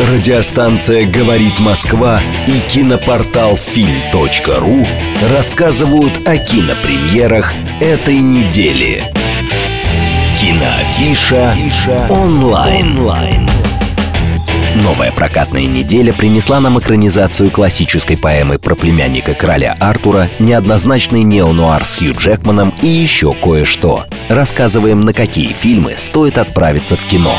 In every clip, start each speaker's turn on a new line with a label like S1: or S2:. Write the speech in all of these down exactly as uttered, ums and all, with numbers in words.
S1: Радиостанция «Говорит Москва» и кинопортал фильм точка ру рассказывают о кинопремьерах этой недели. Киноафиша онлайн. Новая прокатная неделя принесла нам экранизацию классической поэмы про племянника короля Артура, неоднозначный неонуар с Хью Джекманом и еще кое-что. Рассказываем, на какие фильмы стоит отправиться в кино.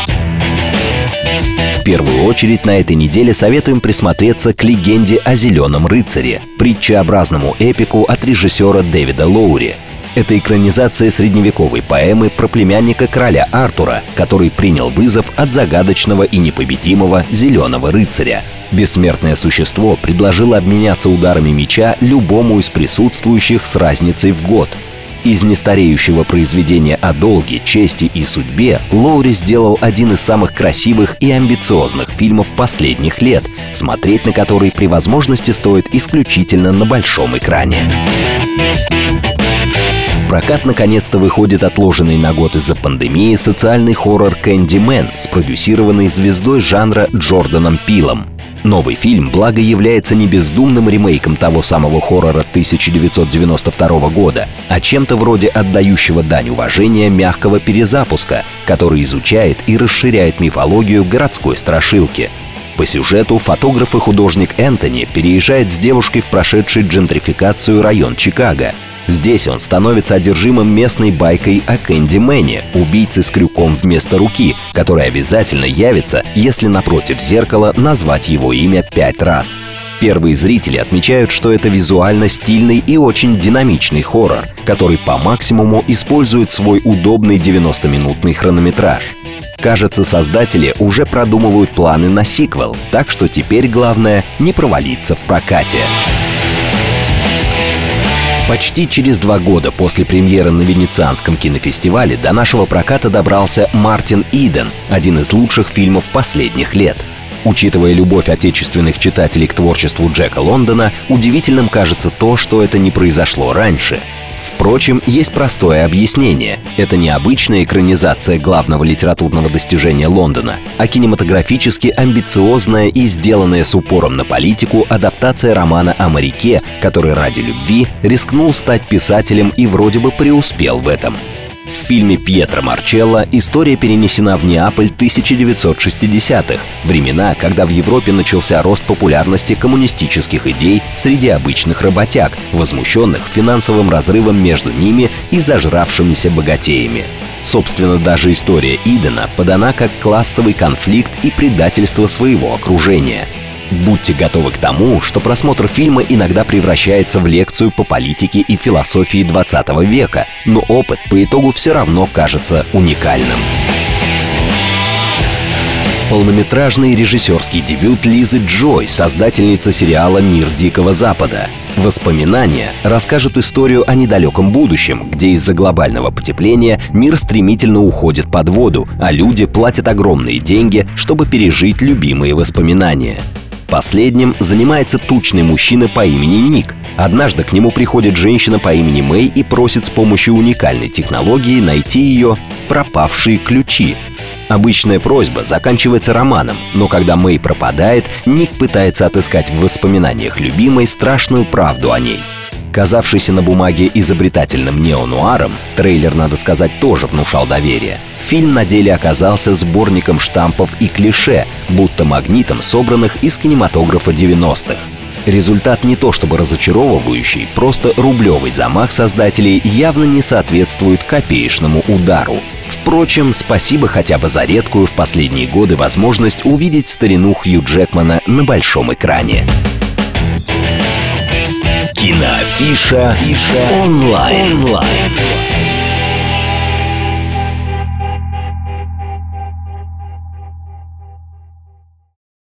S1: В первую очередь на этой неделе советуем присмотреться к «Легенде о Зеленом рыцаре», притчеобразному эпику от режиссера Дэвида Лоури. Это экранизация средневековой поэмы про племянника короля Артура, который принял вызов от загадочного и непобедимого Зеленого рыцаря. Бессмертное существо предложило обменяться ударами меча любому из присутствующих с разницей в год. Из нестареющего произведения о долге, чести и судьбе Лоури сделал один из самых красивых и амбициозных фильмов последних лет, смотреть на который при возможности стоит исключительно на большом экране. В прокат наконец-то выходит отложенный на год из-за пандемии социальный хоррор «Кэндимен», спродюсированный звездой жанра Джорданом Пилом. Новый фильм, благо, является не бездумным ремейком того самого хоррора тысяча девятьсот девяносто второго года, а чем-то вроде отдающего дань уважения мягкого перезапуска, который изучает и расширяет мифологию городской страшилки. По сюжету фотограф и художник Энтони переезжает с девушкой в прошедший джентрификацию район Чикаго. Здесь он становится одержимым местной байкой о Кэндимене, убийце с крюком вместо руки, который обязательно явится, если напротив зеркала назвать его имя пять раз. Первые зрители отмечают, что это визуально стильный и очень динамичный хоррор, который по максимуму использует свой удобный девяностоминутный хронометраж. Кажется, создатели уже продумывают планы на сиквел, так что теперь главное не провалиться в прокате. Почти через два года после премьеры на Венецианском кинофестивале до нашего проката добрался «Мартин Иден», один из лучших фильмов последних лет. Учитывая любовь отечественных читателей к творчеству Джека Лондона, удивительным кажется то, что это не произошло раньше. Впрочем, есть простое объяснение. Это не обычная экранизация главного литературного достижения Лондона, а кинематографически амбициозная и сделанная с упором на политику адаптация романа о моряке, который ради любви рискнул стать писателем и вроде бы преуспел в этом. В фильме Пьетро Марчелло история перенесена в Неаполь тысяча девятьсот шестидесятых, времена, когда в Европе начался рост популярности коммунистических идей среди обычных работяг, возмущенных финансовым разрывом между ними и зажравшимися богатеями. Собственно, даже история Идена подана как классовый конфликт и предательство своего окружения. Будьте готовы к тому, что просмотр фильма иногда превращается в лекцию по политике и философии двадцатого века, но опыт по итогу все равно кажется уникальным. Полнометражный режиссерский дебют Лизы Джой, создательницы сериала «Мир Дикого Запада». «Воспоминания» расскажут историю о недалеком будущем, где из-за глобального потепления мир стремительно уходит под воду, а люди платят огромные деньги, чтобы пережить любимые воспоминания. Последним занимается тучный мужчина по имени Ник. Однажды к нему приходит женщина по имени Мэй и просит с помощью уникальной технологии найти ее пропавшие ключи. Обычная просьба заканчивается романом, но когда Мэй пропадает, Ник пытается отыскать в воспоминаниях любимой страшную правду о ней. Казавшийся на бумаге изобретательным неонуаром, трейлер, надо сказать, тоже внушал доверие. Фильм на деле оказался сборником штампов и клише, будто магнитом собранных из кинематографа девяностых. Результат не то чтобы разочаровывающий, просто рублевый замах создателей явно не соответствует копеечному удару. Впрочем, спасибо хотя бы за редкую в последние годы возможность увидеть старину Хью Джекмана на большом экране. Киноафиша онлайн.